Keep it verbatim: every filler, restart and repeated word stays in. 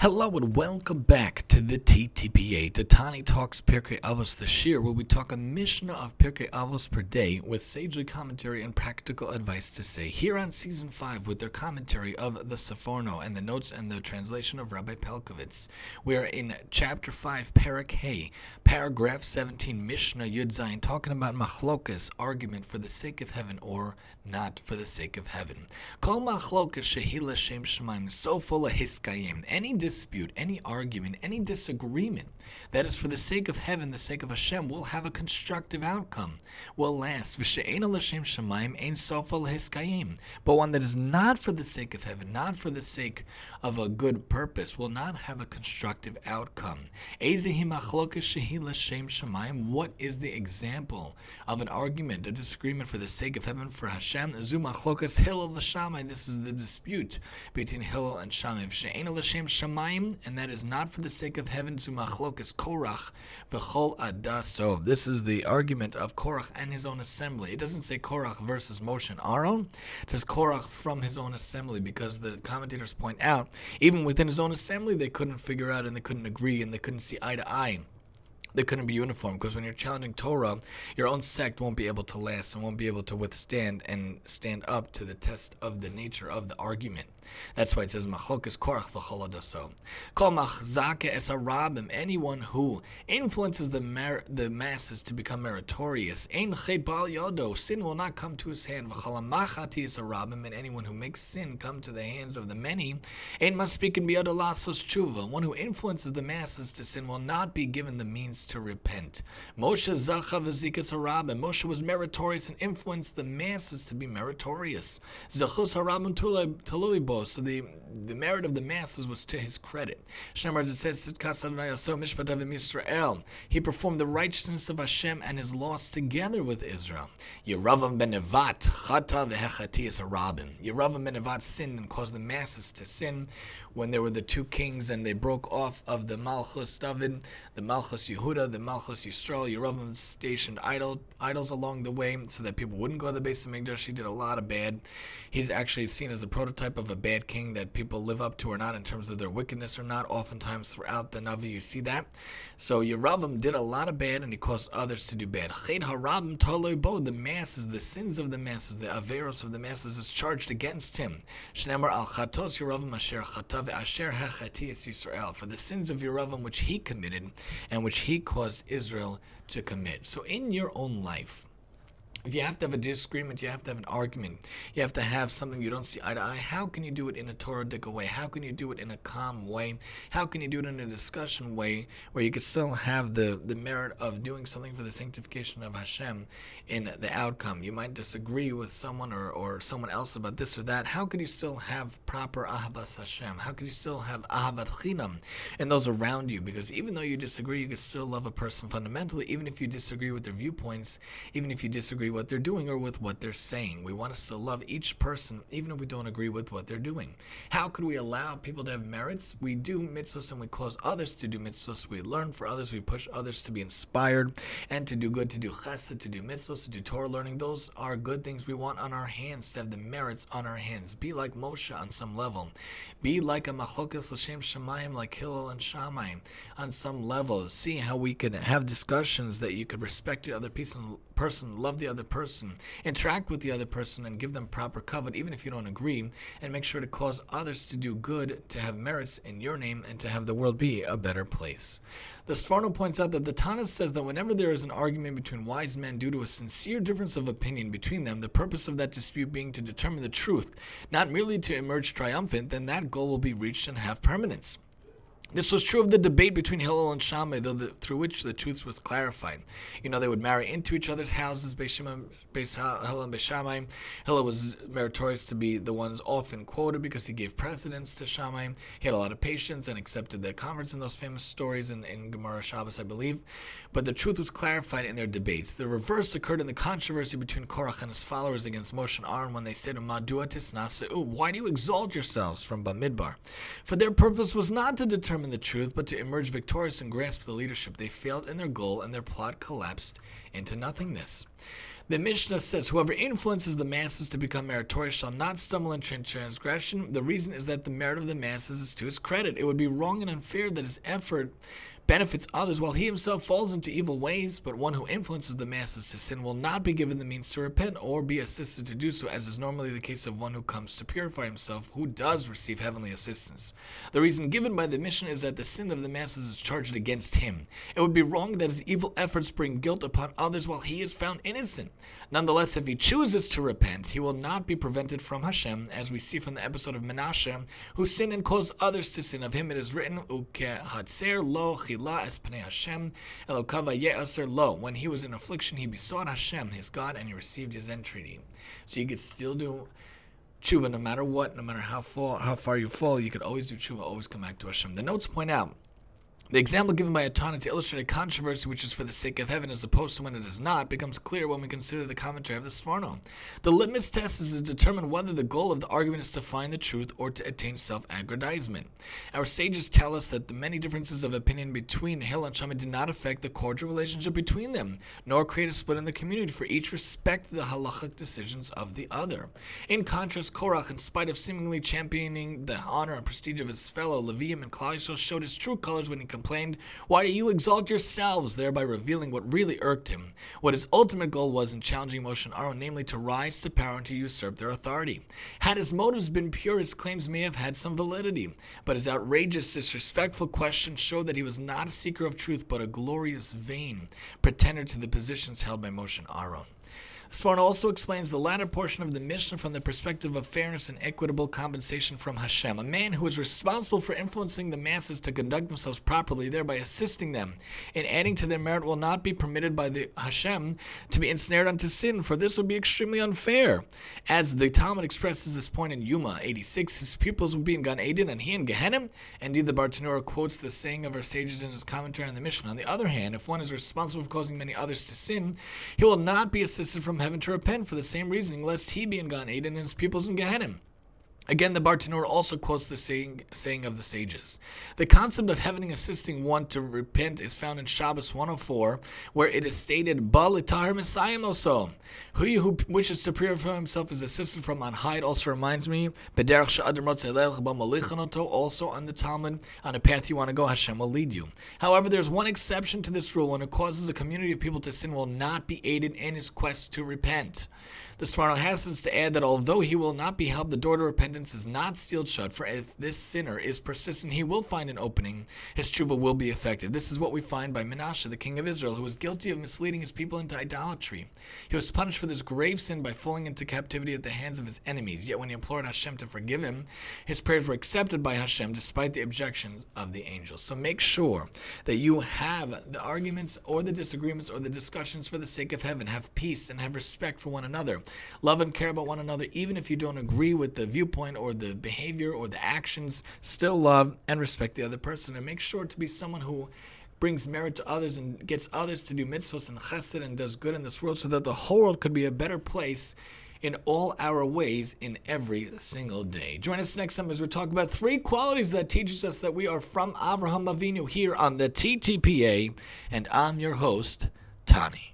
Hello and welcome back to the T T P A, to Tani Talks Pirkei Avos this year, where we talk a Mishnah of Pirkei Avos per day with sagely commentary and practical advice to say. Here on Season five with their commentary of the Seforno and the notes and the translation of Rabbi Pelkovitz. We are in Chapter five, Parak Hey, Paragraph seventeen, Mishnah Yud Zayin, talking about Machlokas, argument for the sake of heaven or not for the sake of heaven. Kol Machlokas Shehi L'Shem Shemaim, so full of Hiskayim. Any dispute, any argument, any disagreement that is for the sake of heaven, the sake of Hashem, will have a constructive outcome, will last. V'she'ena l'shem shemaim ein sofa l'hiskayim. But one that is not for the sake of heaven, not for the sake of a good purpose, will not have a constructive outcome. Ezehi machlokas shehi l'shem shemaim. What is the example of an argument, a disagreement for the sake of heaven, for Hashem? Zu machlokas Hillel v'Shamai. This is the dispute between Hillel and Shammai. V'she'ena l'shem shemaim, and that is not for the sake of heaven. Zu machlokas Korach v'chol adaso. This is the argument of Korach and his own assembly. It doesn't say Korach versus Moshe and Aaron. It says Korach from his own assembly, because the commentators point out, even within his own assembly, they couldn't figure out and they couldn't agree and they couldn't see eye to eye. They couldn't be uniform, because when you're challenging Torah, your own sect won't be able to last and won't be able to withstand and stand up to the test of the nature of the argument. That's why it says Machlokas Korach v'chol adaso. Kol machzake es harabim. Anyone who influences the mer- the masses to become meritorious. Ein chet bal yodo. Sin will not come to his hand. V'chol machati es harabim. And anyone who makes sin come to the hands of the many. Ein maspikin biyodo lasos tshuva. One who influences the masses to sin will not be given the means to repent. Moshe zacha v'zikas harabim. Moshe was meritorious and influenced the masses to be meritorious. Zachus harabim tuloi bo. So the, the merit of the masses was to his credit. Shemar, as it says, he performed the righteousness of Hashem and his laws together with Israel. Yeravam ben Nevat chata v'hechati harabim. Yeravam ben Nevat sinned and caused the masses to sin when there were the two kings and they broke off of the Malchus David, the Malchus Yehuda, the Malchus Yisrael. Yeravam stationed idol, idols along the way so that people wouldn't go to the base of Mikdash. He did a lot of bad. He's actually seen as a prototype of a bad king that people live up to or not in terms of their wickedness or not. Oftentimes throughout the Navi you see that. So Yeravam did a lot of bad and he caused others to do bad. Chet harabim toloi bo. The masses, the sins of the masses, the averos of the masses is charged against him. Shneimar al chatos Yeravam asher chatav asher hachatias Yisrael. For the sins of Yeravam which he committed and which he caused Israel to commit. So in your own life, if you have to have a disagreement, you have to have an argument, you have to have something you don't see eye to eye, how can you do it in a Torah-dic way? How can you do it in a calm way? How can you do it in a discussion way where you can still have the, the merit of doing something for the sanctification of Hashem in the outcome? You might disagree with someone or, or someone else about this or that. How could you still have proper Ahavas Hashem? How could you still have Ahavat Chinam in those around you? Because even though you disagree, you can still love a person fundamentally, even if you disagree with their viewpoints, even if you disagree what they're doing or with what they're saying. We want to still love each person even if we don't agree with what they're doing. How could we allow people to have merits? We do mitzvahs and we cause others to do mitzvahs. We learn for others. We push others to be inspired and to do good, to do chesed, to do mitzvahs, to do Torah learning. Those are good things we want on our hands, to have the merits on our hands. Be like Moshe on some level. Be like a Machlokas L'Shem Shemayim, like Hillel and Shammai on some level. See how we can have discussions that you could respect the other person, person love the other person, interact with the other person, and give them proper covet, even if you don't agree, and make sure to cause others to do good, to have merits in your name, and to have the world be a better place. The Sforno points out that the Tana says that whenever there is an argument between wise men due to a sincere difference of opinion between them, the purpose of that dispute being to determine the truth, not merely to emerge triumphant, then that goal will be reached and have permanence. This was true of the debate between Hillel and Shammai, though the, through which the truth was clarified. You know, they would marry into each other's houses, Beis Hillel and Beis Shammai. Hillel was meritorious to be the ones often quoted because he gave precedence to Shammai. He had a lot of patience and accepted their converts in those famous stories in, in Gemara Shabbos, I believe. But the truth was clarified in their debates. The reverse occurred in the controversy between Korach and his followers against Moshe and Aaron when they said, Madua tisnaseu, why do you exalt yourselves from Bamidbar? For their purpose was not to determine the truth, but to emerge victorious and grasp the leadership. They failed in their goal, and their plot collapsed into nothingness. The Mishnah says, whoever influences the masses to become meritorious shall not stumble in transgression. The reason is that the merit of the masses is to his credit. It would be wrong and unfair that his effort benefits others while he himself falls into evil ways, but one who influences the masses to sin will not be given the means to repent or be assisted to do so, as is normally the case of one who comes to purify himself, who does receive heavenly assistance. The reason given by the Mishnah is that the sin of the masses is charged against him. It would be wrong that his evil efforts bring guilt upon others while he is found innocent. Nonetheless, if he chooses to repent, he will not be prevented from Hashem, as we see from the episode of Menashe, who sinned and caused others to sin. Of him it is written, Ukehatzer lo chila es pnei Hashem, Elokav vayetzer lo. When he was in affliction, he besought Hashem, his God, and he received his entreaty. So you could still do tshuva no matter what, no matter how far, how far you fall, you could always do tshuva, always come back to Hashem. The notes point out, the example given by Atana to illustrate a controversy which is for the sake of heaven as opposed to when it is not becomes clear when we consider the commentary of the Sforno. The litmus test is to determine whether the goal of the argument is to find the truth or to attain self-aggrandizement. Our sages tell us that the many differences of opinion between Hillel and Shammai did not affect the cordial relationship between them, nor create a split in the community, for each respected the halachic decisions of the other. In contrast, Korach, in spite of seemingly championing the honor and prestige of his fellow Levium and Klal Yisrael, showed his true colors when he complained, "Why do you exalt yourselves?" thereby revealing what really irked him. What his ultimate goal was in challenging Moshe and Aaron, namely to rise to power and to usurp their authority. Had his motives been pure, his claims may have had some validity, but his outrageous, disrespectful questions showed that he was not a seeker of truth, but a glorious, vain pretender to the positions held by Moshe and Aaron. Sforno also explains the latter portion of the Mishnah from the perspective of fairness and equitable compensation from Hashem. A man who is responsible for influencing the masses to conduct themselves properly, thereby assisting them in adding to their merit, will not be permitted by the Hashem to be ensnared unto sin, for this would be extremely unfair. As the Talmud expresses this point in Yuma eighty-six, his pupils would be in Gan Eden and he in Gehenna. Indeed, the Bartanura quotes the saying of our sages in his commentary on the Mishnah. On the other hand, if one is responsible for causing many others to sin, he will not be assisted from heaven to repent for the same reasoning, lest he be in Gan Eden and his pupils in Gehenna. Again, the Bartanura also quotes the saying, saying of the sages. The concept of heaven assisting one to repent is found in Shabbos one oh four, where it is stated, Ba l'tahar Messiah also. Who who wishes to purify himself is assisted from on high. It also reminds me, B'derech she'adam rotzeh lelech ba malichan oto, also on the Talmud, on a path you want to go, Hashem will lead you. However, there's one exception to this rule. When it causes a community of people to sin, will not be aided in his quest to repent. The Sforno hastens to add that although he will not be helped, the door to repentance is not sealed shut, for if this sinner is persistent, he will find an opening. His tshuva will be effective. This is what we find by Menashe, the king of Israel, who was guilty of misleading his people into idolatry. He was punished for this grave sin by falling into captivity at the hands of his enemies. Yet when he implored Hashem to forgive him, his prayers were accepted by Hashem despite the objections of the angels. So make sure that you have the arguments or the disagreements or the discussions for the sake of heaven. Have peace and have respect for one another. Love and care about one another, even if you don't agree with the viewpoint or the behavior or the actions. Still love and respect the other person, and make sure to be someone who brings merit to others and gets others to do mitzvahs and chesed and does good in this world, so that the whole world could be a better place in all our ways in every single day. Join us next time as we talk about three qualities that teaches us that we are from Avraham Avinu here on the T T P A, and I'm your host, Tani.